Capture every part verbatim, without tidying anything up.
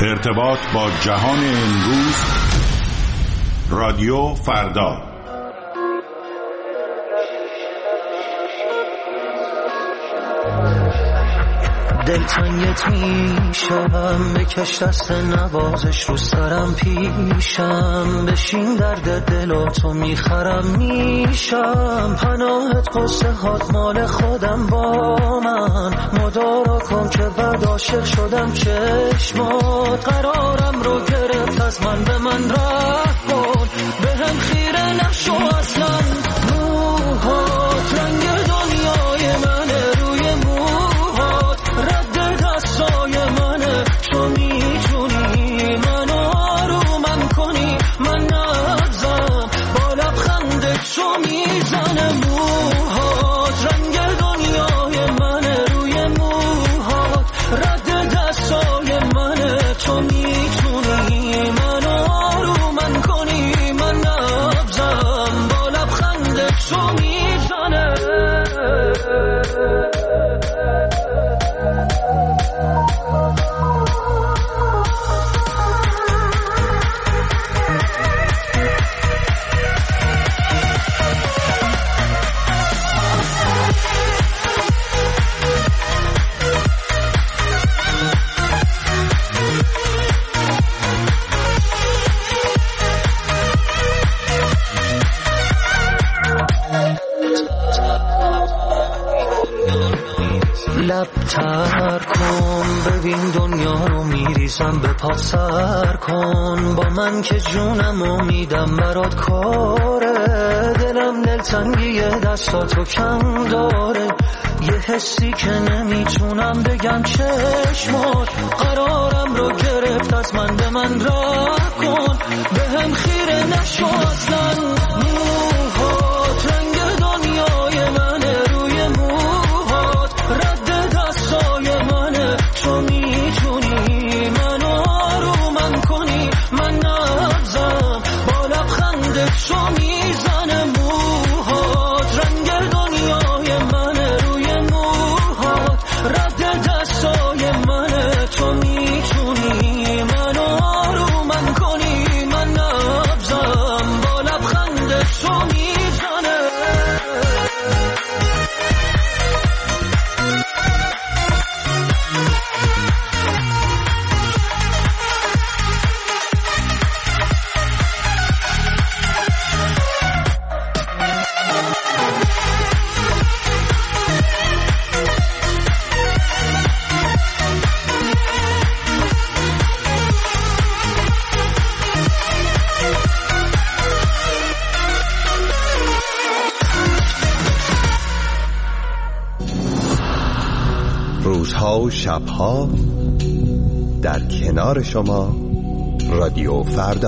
ارتباط با جهان امروز، رادیو فردا. دلتنگت میشم، بکش دست نوازش رو سرم پیشم، بشین درد دلاتو میخرم میشم، پناهت قصه هات مال خودم با من، مدارا کن که بعد عاشق شدم چشمات، قرارم رو گرفت از من به من رفت کن، به هم خیره نشو اصلا، موهات رنگ دنیای منه، روی موهات رد دستای منه، تو میتونی منو آرومم کنی، من نبزم با لبخندت تو میزنه، موهات رنگ دنیای منه، روی موهات رد دستای منه، تو میتونی منو آرومم کنی، من نبزم با لبخندت تو میزنه. لب تر کن ببین دنیا رو میریزم به پا سر کن، با من که جونمو میدم برات کاره، دلم دلتنگی دستاتو کم داره، یه حسی که نمیتونم بگم چشمات، قرارم رو گرفت از من به من راه کن، به هم خیره نشو اصلا، موهات رنگ دنیای منه، روی موهات رد دستای منه، تو میتونی منو آرومم کنی، من نبزم با لبخندت تو میزنه، موهات رنگ دنیای منه، روی موهات رد دستای منه، تو میتونی منو آرومم کنی، من نبزم با لبخندت تو میزنه. روزها و شبها در کنار شما، رادیو فردا.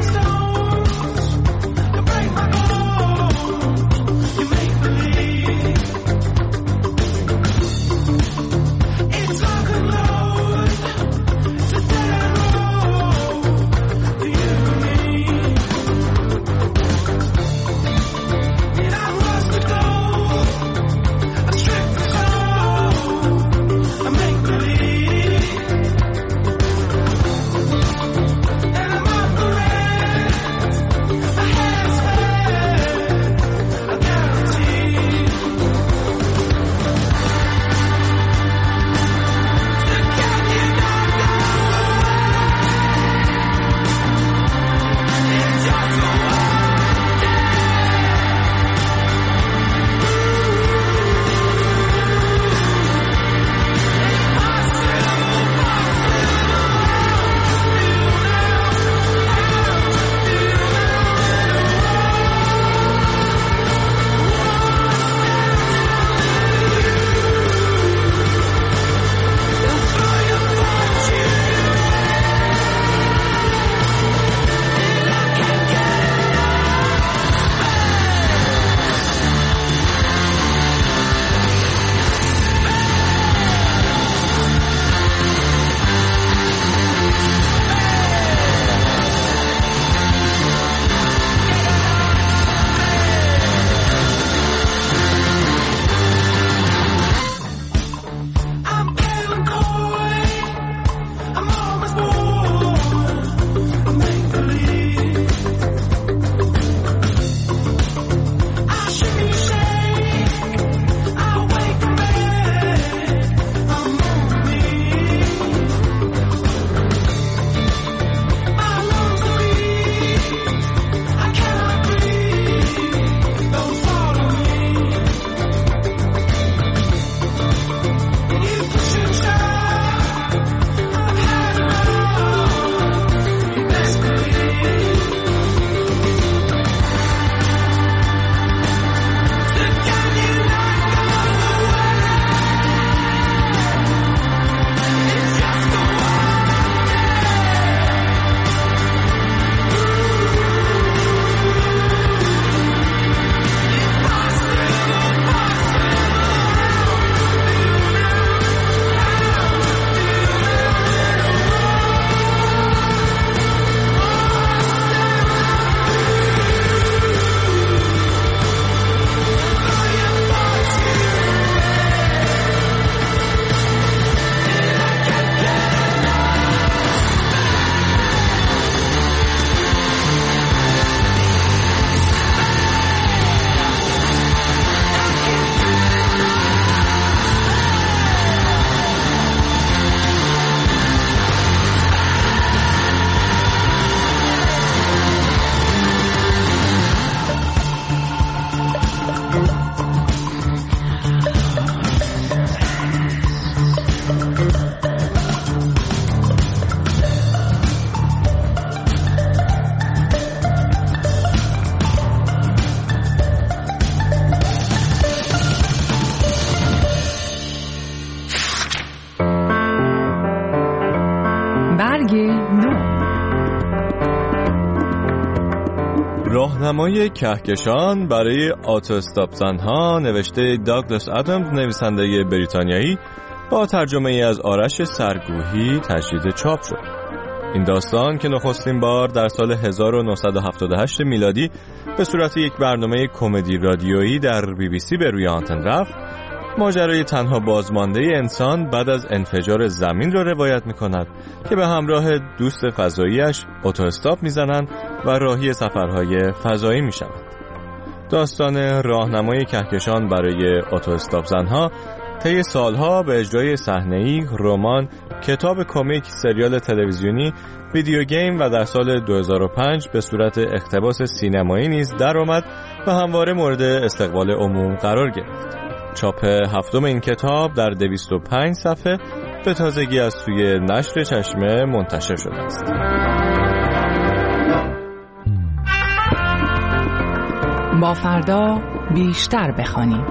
You make believe راهنمای کهکشان برای آتوستاپ زنها نوشته داگلاس آدامز، نویسنده بریتانیایی، با ترجمه ای از آرش سرگوهی تجدید چاپ شد. این داستان که نخستین بار در سال هزار و نهصد و هفتاد و هشت میلادی به صورت یک برنامه کمدی رادیویی در بی بی سی به روی آنتن رفت، ماجرای تنها بازمانده انسان بعد از انفجار زمین را روایت می‌کند که به همراه دوست فضاییش اتوستاپ می‌زنند و راهی سفرهای فضایی می‌شوند. داستان راهنمای کهکشان برای اتوستاپ زنها طی سالها به اجرای صحنه‌ای، رمان، کتاب کمیک، سریال تلویزیونی، ویدیو گیم و در سال دو هزار و پنج به صورت اقتباس سینمایی نیز درآمد و همواره مورد استقبال عموم قرار گرفت. چاپ هفتم این کتاب در دویست و پنج صفحه به تازگی از سوی نشر چشمه منتشر شده است. با فردا بیشتر بخوانیم.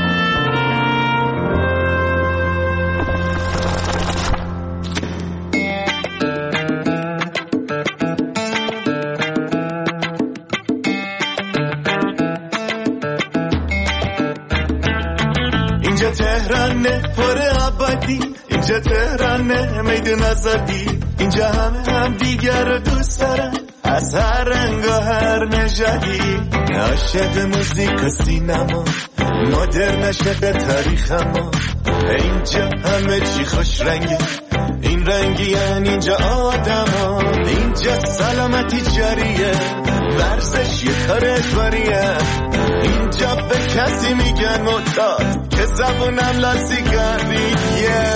اینجا تهرانه پر آبادی، اینجا تهرانه میدون آزادی، اینجا همه هم دیگر رو دوست دارن از هر رنگ و هر نژادی. عاشق موزیک و سینما، مدرن عاشق تاریخ، اما اینجا همه چی خوش رنگه، این رنگی یعنی اینجا آدما، اینجا سلامتی جاریه، ورزش یه کار اجباریه، اینجا به کسی میگن معتاد که زبونم لاسیگاریه.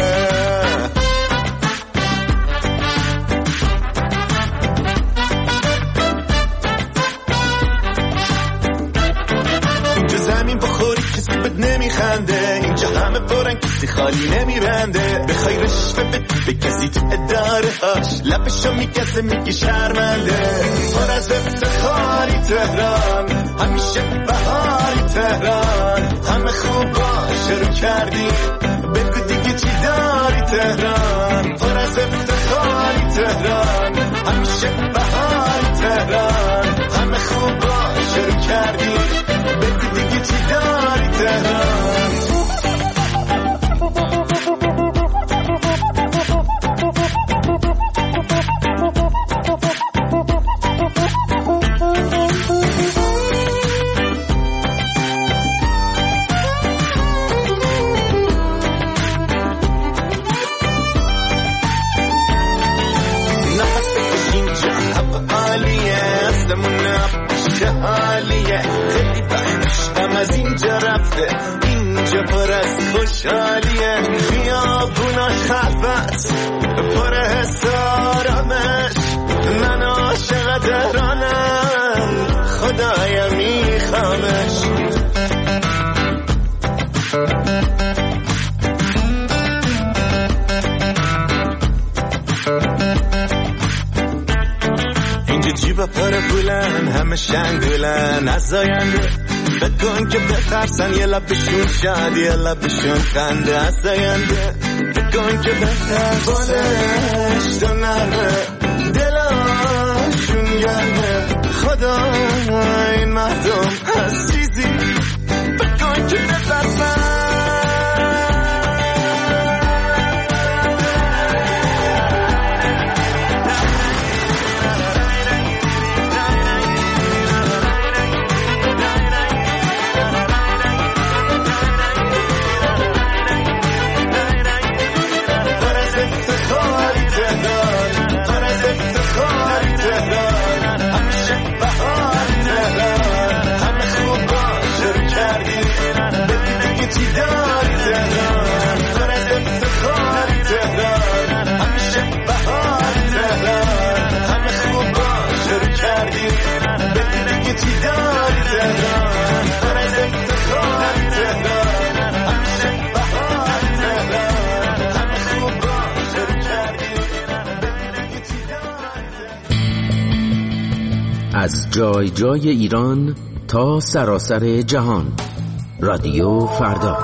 اینجا زمین بخوری کسی بد نمیخنده، اینجا همه فورن کسی خالی نمیبنده، بخوای رشوه بدی به کسی تو اداره هاش لبشو میگزه میگی شرمنده. پر از افتخاری تهران، همیشه بهاری تهران، همه خوبا شروع کردی بگو دیگه چی داری تهران. پر از افتخاری تهران، همیشه بهاری تهران، همه خوبا شروع کردی بگو دیگه چی داری تهران. خیلی بخشم از اینجا رفته، اینجا پر از خوشحالیه، خیابونا خلوت پر حس آرامش، من عاشق تهرانم خدایا میخوامش. جیبا پر پولن همه شنگولن از آینده، بکن که بترسن یه لبشون شاد یه لبشون خنده، از آینده بکن که بترسن تو نرمه دلاشون گرمه، خدا این مردم از چیزی بکن که بترسن. از جای جای ایران تا سراسر جهان، رادیو فردا.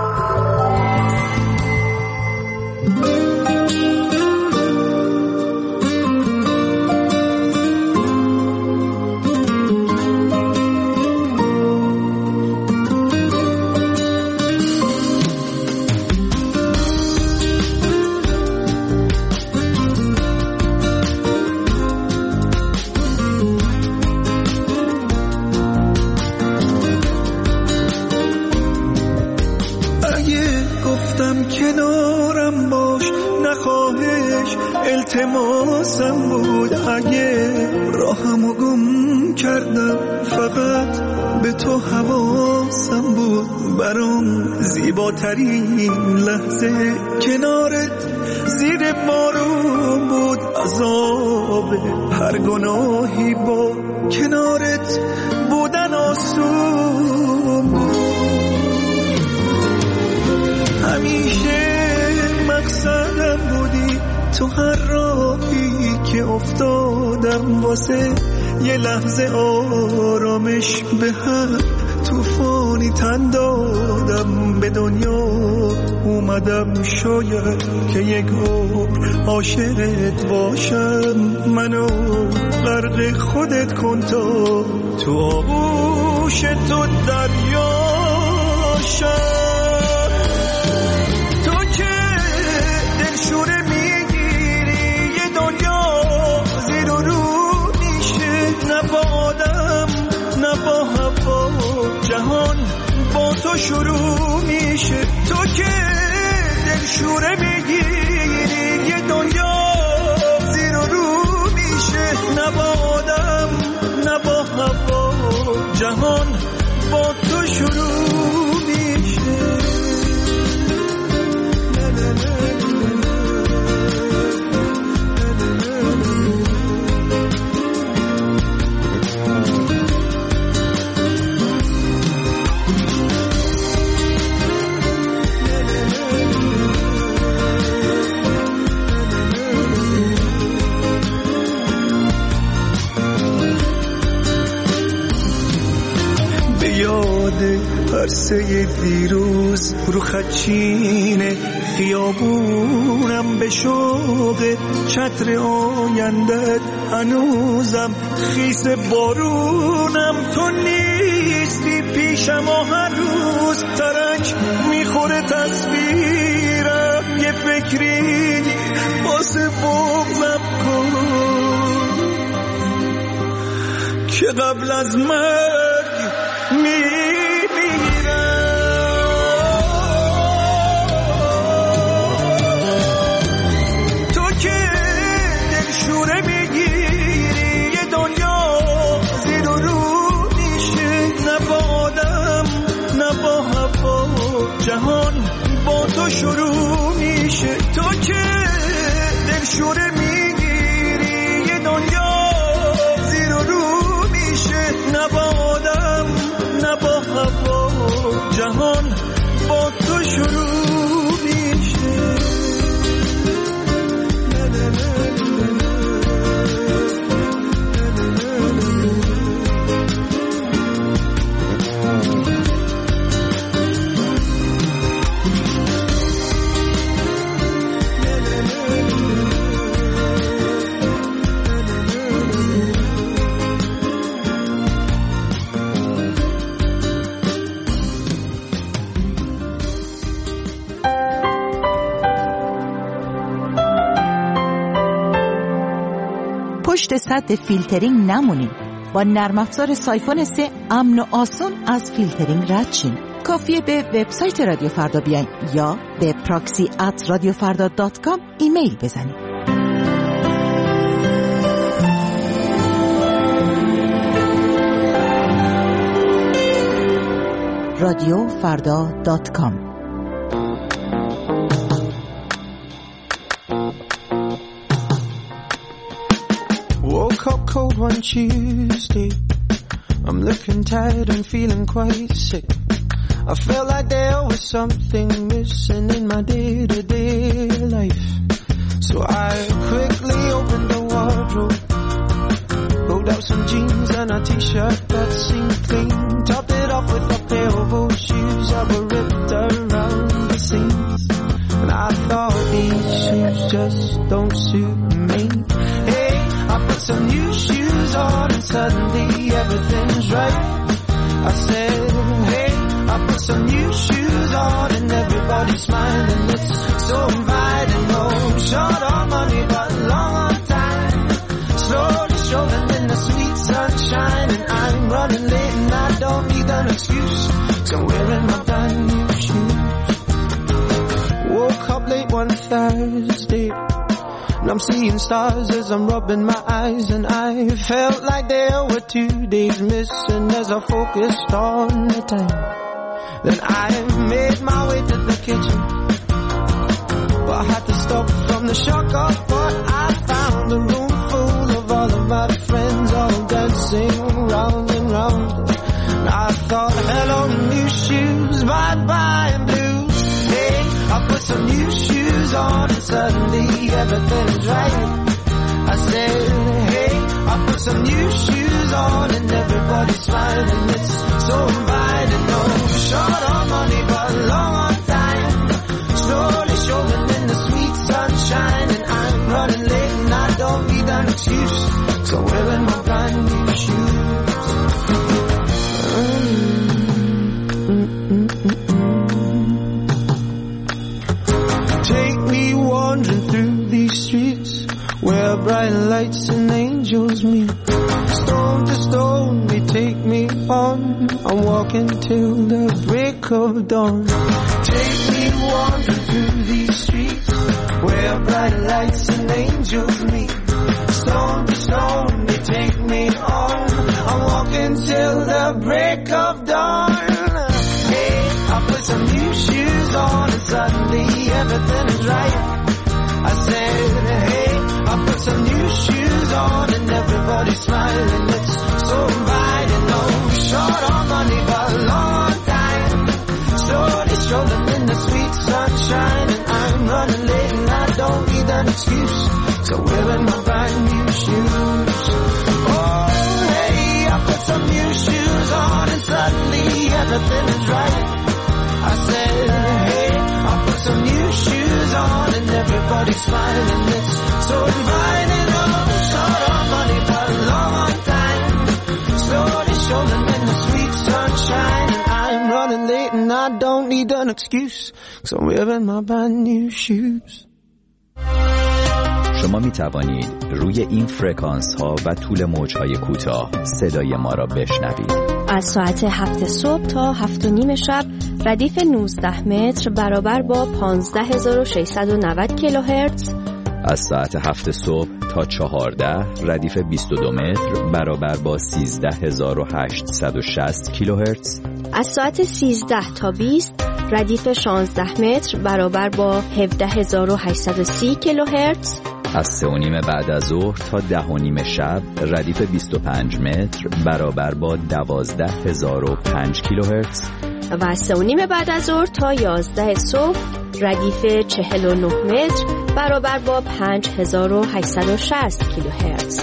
التماسم بود اگه راهمو گم کردم فقط به تو حواسم بود. برام زیباترین لحظه کنارت زیر بارون بود. عذاب هر گناهی با کنارت بودن آسون بود. همیشه مقصدم بودی تو هر راهی که افتادم واسه یه لحظه آرامش به هر توفانی تن دادم. به دنیا اومدم شاید که یک عمر عاشقت باشم. منو غرق خودت کن تا تو آغوش تو دریا شم. تو که دلشوره میگیری یه دنیا زیر و رو میشه. نه با آدم نه با هوا جهان با تو شروع میشه. تو که دلشوره میگیری یه دنیا زیر و رو میشه. نه با آدم نه با هوا جهان با تو شروع میشه. عرصه دیروز رو خدچینه خیابونم به شوق چتر آیندت هنوزم خیس بارونم. تو نیستی پیشم و هر روز ترک میخوره تصویرم. یه فکری واسه بغضم کن که قبل از مرگ می جهان با تو شروع میشه. تو که دلشوره میگیری یه دنیا زیر و رو میشه. نه با آدم نه با هوا جهان با تو شروع میشه. پشت سد فیلترینگ نمونید. با نرم افزار سایفون سه امن و آسون از فیلترینگ رد شین. کافیه به وبسایت رادیو فردا بیاین یا به پراکسی ات رادیو فردا دات کام ایمیل بزنید. رادیو فردا دات کام. Woke up cold one Tuesday. I'm looking tired and feeling quite sick. I felt like there was something missing in my day-to-day life. So I quickly opened the wardrobe, pulled out some jeans and a t-shirt that seemed clean, topped it off with a pair of old shoes that were ripped around the seams. And I thought these shoes just don't suit me. Hey, I put some new shoes on and suddenly everything's right. I said, hey, I put some new shoes on and everybody's smiling. It's so inviting. No short on money but long on time. Slowly strolling in the sweet sunshine, and I'm running late and I don't need an excuse, 'cause I'm wearing my brand new shoes. Woke up late one Thursday, I'm seeing stars as I'm rubbing my eyes, and I felt like there were two days missing as I focused on the time. Then I made my way to the kitchen, but I had to stop from the shock of what I found. A room full of all of my friends, all dancing round and round. And I thought, hello new shoes, bye bye blues. Hey, I put some new shoes on and suddenly everything's right. I said, hey, I put some new shoes on and everybody's smiling. It's so inviting. No short on money but long on time, slowly showing in the sweet sunshine. And I'm running late and I don't need an excuse, so I'm wearing my brand new shoes. Take me wandering through these streets where bright lights and angels meet. Stone to stone they take me on, I'm walking till the break of dawn. Take me wandering through these streets where bright lights and angels meet. Stone to stone they take me on, I'm walking till the break of dawn. Hey, I put some new shoes on and suddenly everything is right. I said, hey, I put some new shoes on and everybody's smiling. It's so inviting. No short on money but long on time, slowly strolling in the sweet sunshine. And I'm running late and I don't need an excuse, so wearing my brand new shoes. Oh, hey, I put some new shoes on and suddenly everything is right. I said, hey, I put some new shoes on and everybody's smiling. It's so inviting. Oh, short on money but long on time, slowly strolling in the sweet sunshine. And I'm running late and I don't need an excuse, so I'm wearing my brand new shoes. شما می توانید روی این فرکانس ها و طول موج های کوتاه صدای ما را بشنوید. از ساعت هفت صبح تا هفت و نیم شب ردیف نوزده متر برابر با پانزده هزار و ششصد و نود کیلوهرتز. از ساعت هفت صبح تا چهارده ردیف بیست و دو متر برابر با سیزده هزار و هشتصد و شصت کیلوهرتز. از ساعت سیزده تا بیست ردیف شانزده متر برابر با هفده هزار و هشتصد و سی کیلوهرتز. از سه و نیم بعد از ظهر تا ده و نیم شب ردیف بیست و پنج متر برابر با دوازده هزار و پنج کیلوهرتز. و از سه و نیم بعد از ظهر تا یازده صبح ردیف چهل و نه متر برابر با پنج هزار و هشتصد و شصت کیلوهرتز.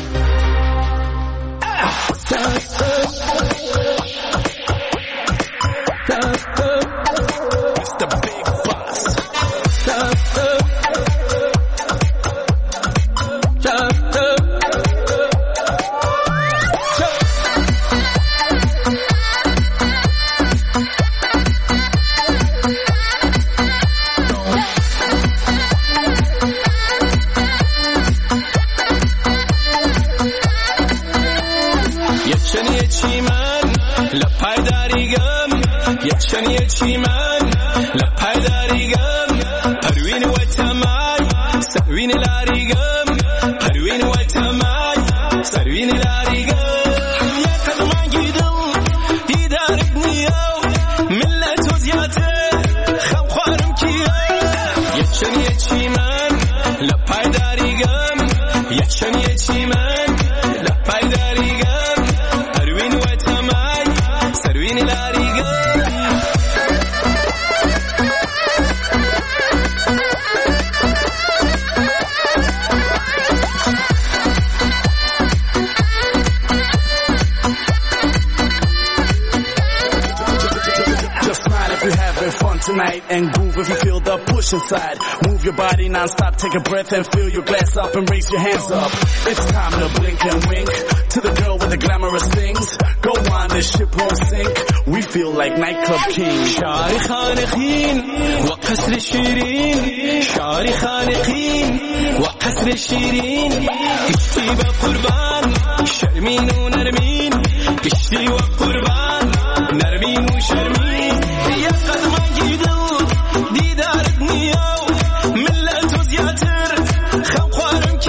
And groove if you feel the push inside. Move your body non-stop, take a breath and fill your glass up and raise your hands up. It's time to blink and wink to the girl with the glamorous things. Go on, this ship won't sink. We feel like nightclub kings. شعر خانقین و قصر شیرین، شعر خانقین و قصر شیرین. کشتی و قربان شرمین و نرمین، کشتی و قربان نرمین و شرمین. یا قدمان گیدو دیدارت نیاو ملت و زیاتر خم خوارم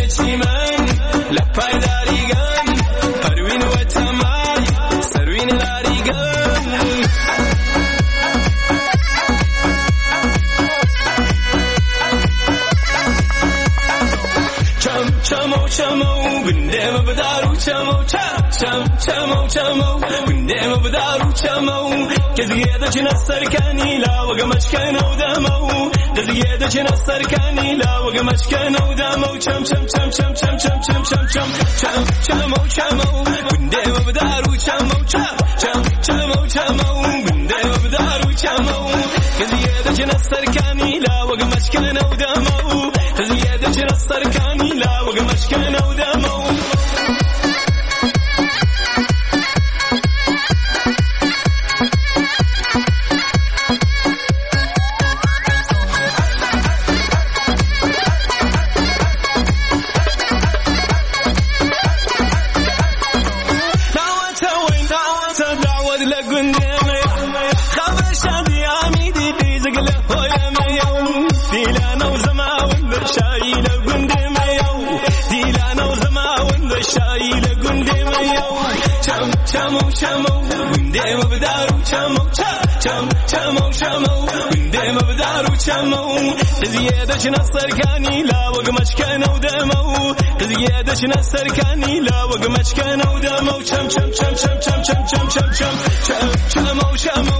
بچی من لپای داریگان پروین و تمای سروین داریگان چم چمو چمو بندم بدارو چمو چم چم چمو چمو بندم بدارو چمو كزيادة جنا سركاني لا وقمش كانوا دمو كزيادة جنا سركاني لا وقمش كانوا دمو چم چم چم چم چم چم چم چم چم چم چمو چمو بندم بدارو چمو چم چم چمو چمو بندم بدارو چمو كزيادة جنا سركاني لا وقمش كانوا دمو كزيادة جنا سركاني لا وقمش كانوا دمو chamo chamo bindem badaru chamo cham chamo chamo bindem badaru chamo زيادة نصر كاني لا وقمش كانوا دمو زيادة نصر كاني لا وقمش كانوا دمو cham cham cham cham cham cham cham cham cham chamo chamo